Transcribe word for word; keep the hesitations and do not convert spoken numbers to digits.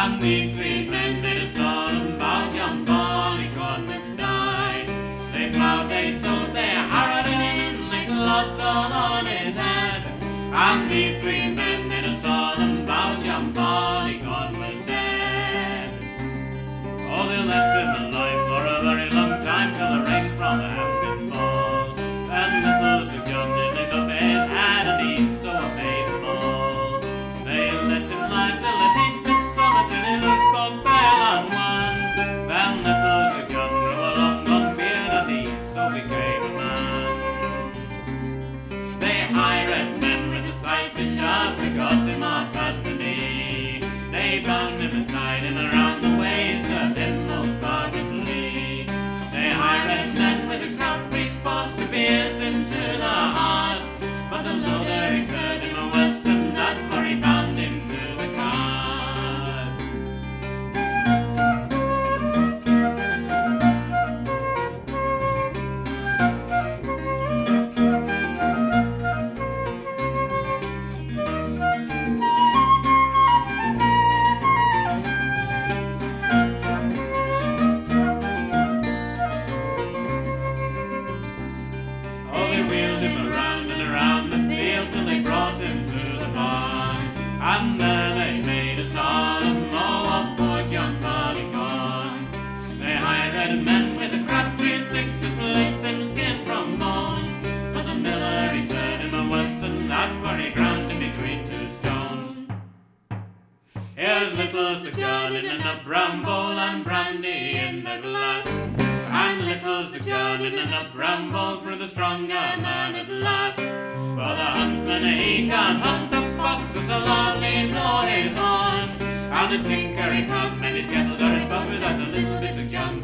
And these three men made a solemn vow, John Barleycorn must die. They ploughed, they sowed, they harrowed him, and laid lots all on his head. And these three men made a solemn vow, John Barleycorn was dead. Oh, they left him alive for a very long time, till the rain from heaven did fall. And little Sir John did up his head, and he's so amazed of all. They let him lie till the deep midsummer, till he looked both pale and wan. Then little Sir John grew a long, long beard, and he so became a man. They hired men with the scythes to sharps, and got him off at the knee. They bound him and tied him around the waist, served him most barbarously. They hired men with the sharp-breeched forks to pierce him to the heart, but the Lord there he served him a western that, for he bound him to the cart. Oh, they wheeled him around and around the field till they brought him to the barn. And there they made a solemn mow of poor John Barleycorn. They hired men with the crabtree sticks to split him skin from bone. But the miller he served him a western lad, for he ground him between two stones. Here's little Sir John in a brown bowl, and brandy in the glass. And little Sir John in a brown bowl for the stronger man at last. For the huntsman he can't hunt the foxes, so loudly blow his horn. And the tinker he can't mend his kettles or his buffet, that's a little bit of John